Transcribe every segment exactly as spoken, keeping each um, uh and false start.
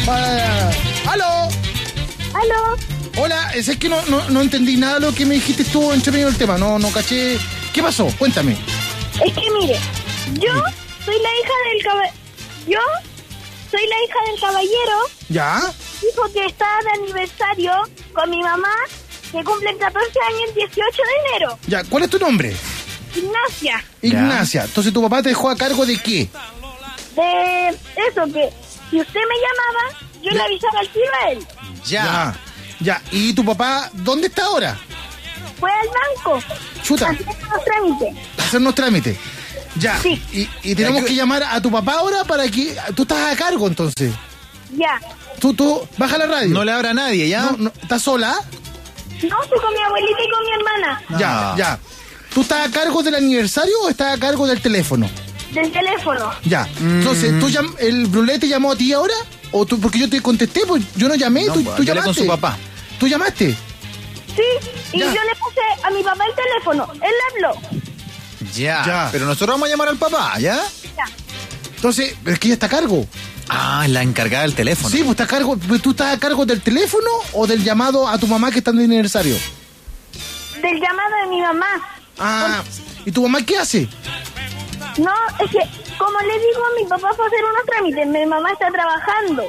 Ah, ¡aló! ¿Aló? Hola, es que no, no, no entendí nada de lo que me dijiste tú entre medio del tema. No, no caché. ¿Qué pasó? Cuéntame. Es que mire, yo soy la hija del caballero. Yo soy la hija del caballero. ¿Ya? Dijo que está de aniversario con mi mamá, que cumple catorce años el dieciocho de enero. Ya, ¿cuál es tu nombre? Ignacia. Ignacia. Entonces, ¿tu papá te dejó a cargo de qué? De eso, que si usted me llamaba, yo le avisaba al tiro a él. Ya. ya. Ya. ¿Y tu papá dónde está ahora? Fue al banco. Chuta. A hacer unos trámites. A hacer unos trámites. Ya. Sí. Y, y tenemos que llamar a tu papá ahora para que... Tú estás a cargo, entonces. Ya. Tú, tú, baja la radio. No le abra a nadie, ¿ya? No, no, ¿estás sola? No, estoy con mi abuelita y con mi hermana. Ya, ya. ¿Tú estás a cargo del aniversario o estás a cargo del teléfono? Del teléfono. Ya. Mm. Entonces, ¿tú llam- ¿el Brulé te llamó a ti ahora? ¿O tú, porque yo te contesté, pues yo no llamé, No, tú, pues, tú hablé llamaste. con su papá. ¿Tú llamaste? Sí, y Ya. yo le puse a mi papá el teléfono. Él le habló. Ya. Ya. Pero nosotros vamos a llamar al papá, ¿ya? Ya. Entonces, es que ella está a cargo. Ah, la encargada del teléfono. Sí, pues está a cargo. Pues, ¿tú estás a cargo del teléfono o del llamado a tu mamá que está de aniversario? Del llamado de mi mamá. Ah, ¿y tu mamá qué hace? No, es que, como le digo, mi papá fue a hacer unos trámites. Mi mamá está trabajando.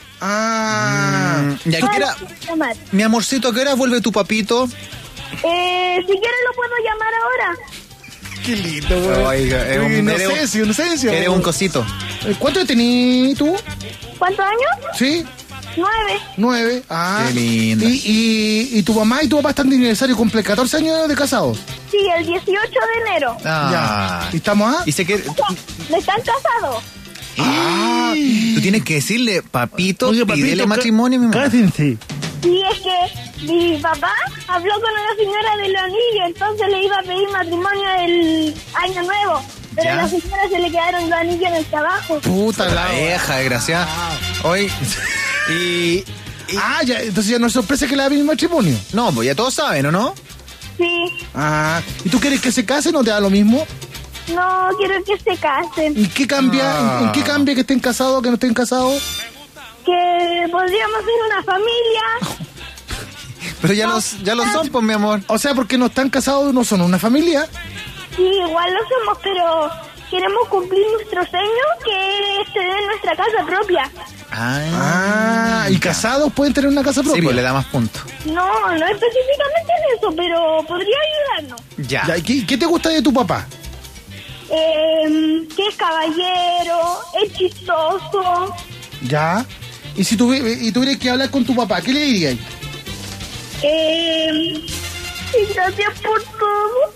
Ah. Mm, ¿y a qué hora? Llamar. Mi amorcito, ¿a qué hora vuelve tu papito? Eh, si quiere lo puedo llamar ahora. Qué lindo, güey. Oiga, es un- inocencia, inocencia. Eres un cosito. ¿Cuánto tenés tú? ¿Cuántos años? Sí, Nueve. nueve. Ah. Qué linda. ¿Y, y, y tu mamá y tu papá están de aniversario, cumple catorce años de casados? Sí, el dieciocho de enero. Ah. Ya. ¿Y estamos a? Y se quiere... ¿No están casados? Ah, tú tienes que decirle, papito, Oye, pídele papito, matrimonio a mi mamá. Cásense. Sí, es que mi papá habló con una señora de los anillos, entonces le iba a pedir matrimonio el año nuevo. Pero Ya. a la señora se le quedaron los anillos en el trabajo. Puta La la vieja, desgraciada. Hoy... Y... y- Ah, ya, entonces ya no es sorpresa que le haga mi matrimonio. No, pues ya todos saben, ¿o no? Sí, Ah, ¿y tú quieres que se casen o te da lo mismo? no quiero que se casen. ¿En qué cambia? Ah. ¿En, en qué cambia que estén casados o que no estén casados? Que podríamos ser una familia. Pero ya los, ya lo son, pues, mi amor. O sea, porque no están casados, no son una familia. Sí, igual lo somos, pero queremos cumplir nuestro sueño, que es tener nuestra casa propia. Ah, y casados pueden tener una casa propia. Sí, pues le da más puntos. No, no específicamente en eso, pero podría ayudarnos. Ya. Ya, ¿y ¿qué, qué te gusta de tu papá? Eh, que es caballero, es chistoso. Ya. Y si tuvi- y tuvieras que hablar con tu papá, ¿qué le dirías? Eh, y gracias por todo.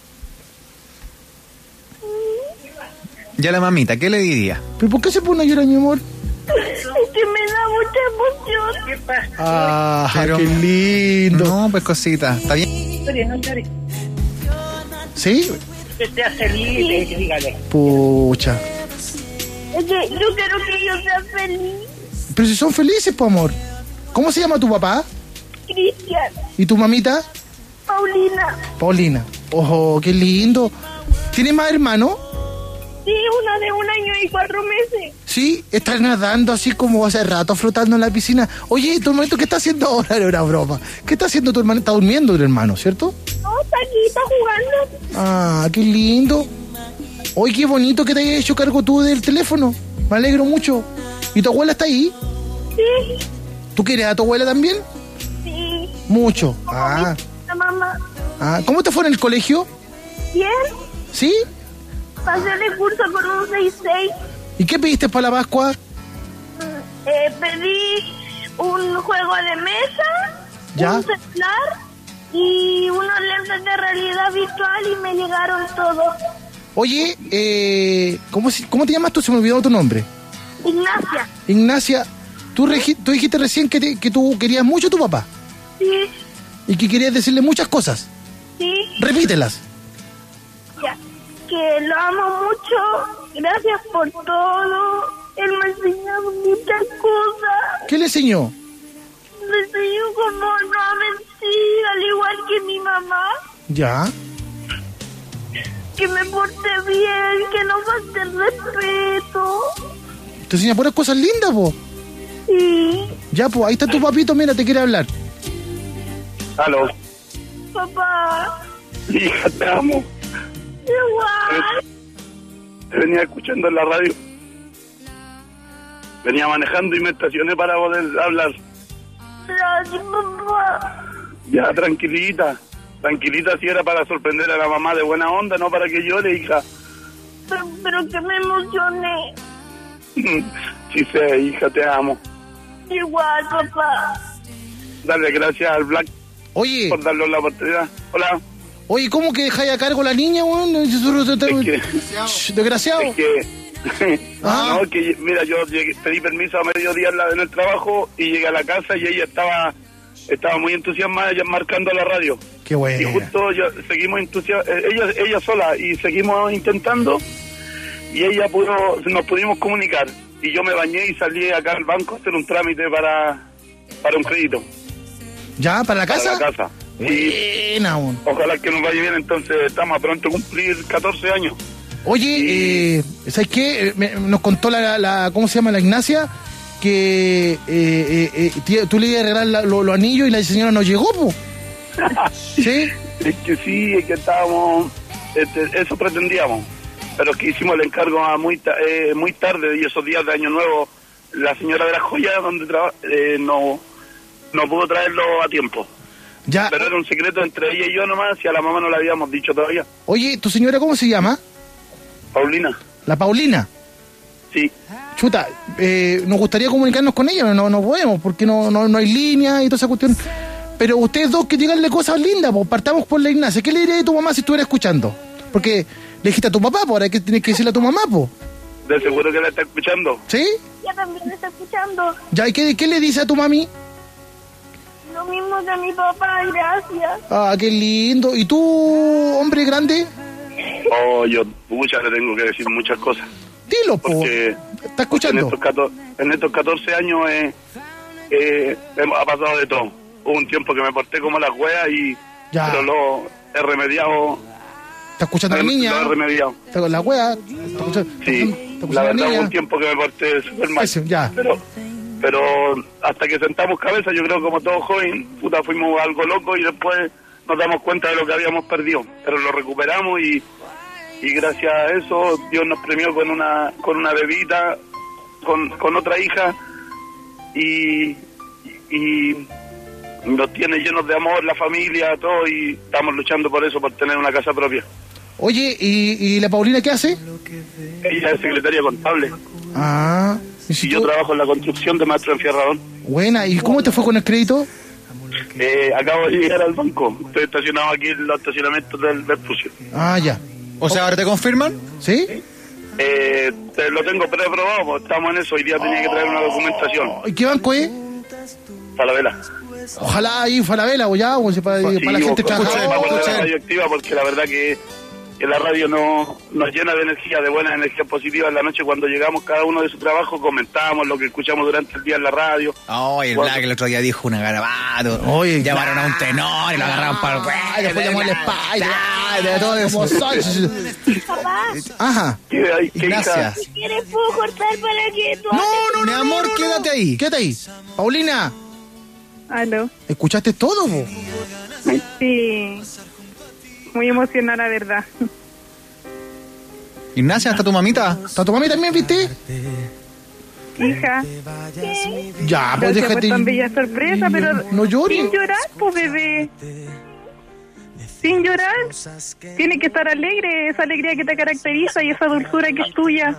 Ya la mamita, ¿qué le diría? ¿Pero por qué se pone a llorar, mi amor? Es que me da mucha emoción. ¿Qué pasa? Ah, Pero- qué lindo. No, pues cosita, está bien. No llores, ¿Sí? que sea feliz, eh, dígale. Pucha. Es que yo quiero que ellos sean felices. Pero si son felices, pues, amor. ¿Cómo se llama tu papá? Cristian, ¿Y tu mamita? Paulina. Paulina. Ojo, qué lindo. ¿Tienes más hermanos? Sí, una de un año y cuatro meses. Sí, estás nadando así como hace rato flotando en la piscina. Oye, ¿tu hermanito qué está haciendo ahora? Era una broma. ¿Qué está haciendo tu hermano? Está durmiendo tu hermano, ¿cierto? No, está aquí, está jugando. Ah, qué lindo. Oye, qué bonito que te hayas hecho cargo tú del teléfono. Me alegro mucho. ¿Y tu abuela está ahí? Sí, ¿Tú quieres a tu abuela también? sí. Mucho. Ah, La mamá. ah. ¿Cómo te fue en el colegio? Bien, ¿Sí? pasé el curso con un seis seis. ¿Y qué pediste para la Pascua? Eh, pedí un juego de mesa, ¿Ya? un celular y unos lentes de realidad virtual y me llegaron todos. Oye, eh, ¿cómo, se- ¿cómo te llamas tú? Se me olvidó tu nombre. Ignacia, Ignacia, tú, regi- tú dijiste recién que, te- que tú querías mucho a tu papá sí, y que querías decirle muchas cosas. sí, Repítelas. ya. Que lo amo mucho, gracias por todo. Él me enseñó muchas cosas. ¿Qué le enseñó? Me enseñó cómo no mentir, al igual que mi mamá. Ya. Que me porte bien, que no falte el respeto. Te enseña puras cosas lindas, po. Y Ya, pues, ahí está tu papito, mira, te quiere hablar. Aló. Papá, Hija, te amo. igual. Te venía escuchando en la radio. Venía manejando y me estacioné para poder hablar. Gracias, papá. Ya, tranquilita. Tranquilita, si era para sorprender a la mamá de buena onda, no para que llore, hija. Pero, pero que me emocioné. Sí sé, hija, te amo. Igual, papá. Dale gracias al Black Oye, por darle la oportunidad. Hola. oye, ¿cómo que dejáis a cargo la niña, weón? Es que... Shh, Desgraciado. Es que... Ah. No, que mira, yo llegué, pedí permiso a mediodía en, la, en el trabajo y llegué a la casa y ella estaba estaba muy entusiasmada ya marcando la radio. Qué bueno. Y justo yo, seguimos entusiasmados, ella, ella sola, y seguimos intentando y ella pudo, nos pudimos comunicar. Y yo me bañé y salí acá al banco a hacer un trámite para, para un crédito. ¿Ya? ¿Para la casa? Para la casa. Y Buena, weón. ojalá que nos vaya bien, entonces estamos a pronto a cumplir catorce años. Oye, eh, ¿sabes qué? Eh, me- nos contó la, la, ¿cómo se llama? La Ignacia, que eh, eh, eh, tía, tú le ibas a regalar la- lo- los anillos y la señora no llegó, po. ¿Sí? Es que sí, es que estábamos, este, eso pretendíamos, pero es que hicimos el encargo a muy ta- eh, muy tarde y esos días de Año Nuevo, la señora de la joya donde trabaja eh, no, no pudo traerlo a tiempo. Ya. Pero era un secreto entre ella y yo nomás y a la mamá no le habíamos dicho todavía. Oye, ¿tu señora cómo se llama? Paulina, La Paulina. sí. Chuta, eh, nos gustaría comunicarnos con ella, pero no, no podemos, porque no, no, no hay línea y toda esa cuestión. Pero ustedes dos que díganle cosas lindas, pues partamos por la Ignacia. ¿Qué le dirías a tu mamá si estuviera escuchando? Porque le dijiste a tu papá, pues ahora que tienes que decirle a tu mamá, pues. De seguro que la está escuchando. ¿Sí? Ya también está escuchando. Ya, ¿y qué, qué le dice a tu mami? Lo mismo de mi papá, gracias. Ah, qué lindo. ¿Y tú, hombre grande? Oh, yo, pucha, le tengo que decir muchas cosas. Dilo, po. Porque ¿Está en escuchando? estos, catorce, en estos catorce años eh, eh, hemos- ha pasado de todo. Hubo un tiempo que me porté como las weas y Ya. pero lo he remediado. ¿Está escuchando la Lo niña? he remediado. ¿Está con la wea? ¿Está escuchando, Sí, está escuchando la verdad niña? hubo un tiempo que me porté súper mal. Ese, ya. Pero, pero hasta que sentamos cabeza, yo creo como todo joven, puta, fuimos algo locos y después nos damos cuenta de lo que habíamos perdido. Pero lo recuperamos y, y gracias a eso Dios nos premió con una con una bebita, con, con otra hija y, y nos tiene llenos de amor la familia, todo, y estamos luchando por eso, por tener una casa propia. Oye, ¿y, y la Paulina qué hace? Ella es secretaria contable Ah, ¿y si y yo tú- trabajo en la construcción de Maestro Enfierrador. Buena, ¿y cómo te fue con el crédito? Eh, acabo de llegar al banco, estoy estacionado aquí en los estacionamientos del Vespucio. Ah, ya. O sea, ¿ahora te confirman? ¿Sí? Eh, te- lo tengo preaprobado, pues estamos en eso, hoy día tenía que traer una documentación ¿Y qué banco es? para la vela. Ojalá ahí Falabella o ya, o sea, para, Sí, para la gente ojo, trabajar. escuchen, vamos a la escuchen. radio activa porque la verdad que, que la radio no, nos llena de energía, de buena energía positiva. En la noche cuando llegamos cada uno de su trabajo comentamos lo que escuchamos durante el día en la radio. Oh, el Cuando- Black el otro día dijo una garabato. Oye, llamaron a un tenor y lo agarraron para el Ay, después llamó al Spider, de todo eso. Papá, Ajá. ¿Qué, hay, qué Gracias. si quieres puedo cortar para que tú... No, no, Mi no, amor, no, no, quédate no. ahí. Quédate ahí. Paulina, Aló, ¿escuchaste todo, po? sí, muy emocionada, la verdad. Ignacia, ¿está tu mamita? ¿Está tu mami también, viste? Hija, Ya, pues gracias por déjate. tan bella sorpresa, pero No llores. sin llorar, pues bebé. Sin llorar, tiene que estar alegre, esa alegría que te caracteriza y esa dulzura que es tuya.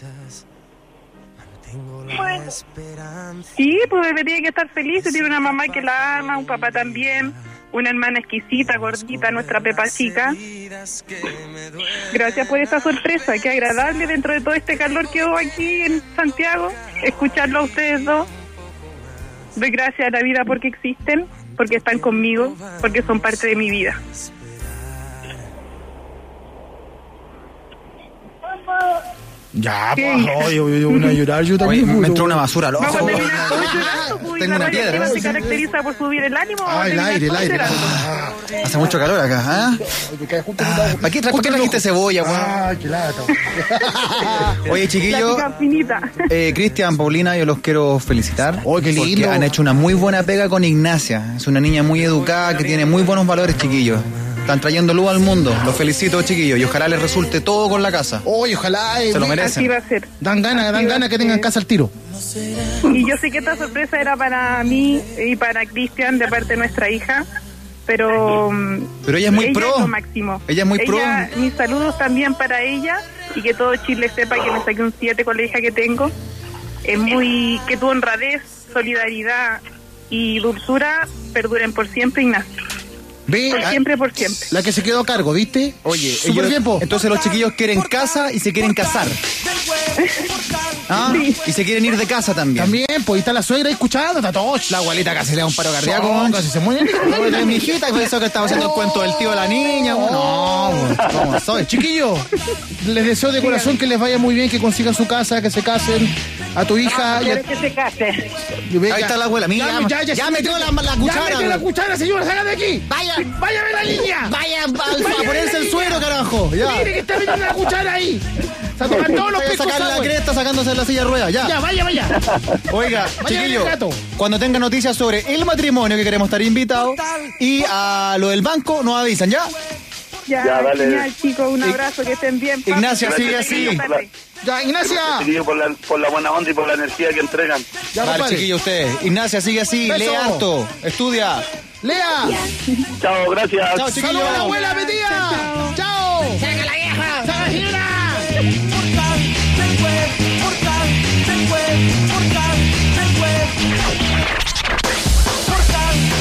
Bueno, Sí, pues bebé tiene que estar feliz, tiene una mamá que la ama, un papá también, una hermana exquisita, gordita, nuestra Pepa chica. Gracias por esta sorpresa, qué agradable dentro de todo este calor que hubo aquí en Santiago, escucharlo a ustedes dos. Doy gracias a la vida porque existen, porque están conmigo, porque son parte de mi vida. papá, Ya, ¿Qué? pues, oye, oye, una a llorar yo Oye, también. me pues, entró una weón. basura al ojo. Vamos a terminar todos llorando, pues, y Tengo la una radio piedra. Chilena se caracteriza por subir el ánimo. Ah, vamos a el terminar aire, el todos aire. llorando. Ah, Hace mucho calor acá, ¿ah? me cae justo en el ¿Para ojo. qué, tra- ¿para qué Justo en el trajiste ojo. cebolla, weón? Ah, qué lata. Oye, La chiquillos, pica finita. eh, Cristian, Paulina, yo los quiero felicitar. Oh, qué lindo. Porque han hecho una muy buena pega con Ignacia. Es una niña muy educada que tiene muy buenos valores, chiquillos. Están trayendo luz al mundo. Los felicito, chiquillos. Y ojalá les resulte todo con la casa. Oye, ojalá. eh, Se lo me- merecen. Así va a ser. Dan ganas, dan ganas que tengan casa al tiro. Y yo sé que esta sorpresa era para mí y para Cristian de parte de nuestra hija, pero mm, Pero ella es muy pro. es lo máximo. Ella es muy pro. Mis saludos también para ella y que todo Chile sepa que me saqué un siete con la hija que tengo. Es muy que tu honradez, solidaridad y dulzura perduren por siempre, Ignacio. Ve, Por ah, siempre, por siempre. la que se quedó a cargo, ¿viste? Oye, súper ellos- bien, po. entonces los chiquillos quieren casa y se quieren casar. ¿Ah? Y se quieren ir de casa también. También, pues, y está la suegra ahí escuchando, está todo. La abuelita casi le da un paro cardíaco. No, casi se muere. Oye, mi hijita, y pensó que estaba haciendo el cuento del tío de la niña. weón. No, weón, ¿cómo soy? Chiquillos, les deseo de corazón que les vaya muy bien, que consigan su casa, que se casen. A tu hija. y a- Quiero que se case. y venga. Ahí está la abuela, mira, Ya, ya, ya metió la- la Ya cuchara, metió la weón. cuchara, señora, salga de aquí. Vaya, Vaya a ver la niña. vaya a, a ponerse el suero, carajo. Ya. Mire que está metiendo la cuchara ahí. Se toman todos los Vaya a picos sacar la agua. cresta sacándose de la silla de ruedas, ya. Ya, vaya, vaya. Oiga, Vaya chiquillo, el gato. cuando tengan noticias sobre el matrimonio que queremos estar invitados y a lo del banco, nos avisan, ¿ya? Ya, Ya, dale. genial, chicos, un abrazo, que estén bien. Ignacia, Papi, sigue que tengan así. buena tarde. Ya, Ignacia. Chiquillos, por la, por la buena onda y por la energía que entregan. Ya, Vale, compadre. chiquillo, ustedes. Ignacia, sigue así, Beso. lee harto, estudia. Lea. Chao, gracias. Chao, chiquillos. Saludos a la abuela, mi tía. Chao. Saca la vieja. Saca la señora.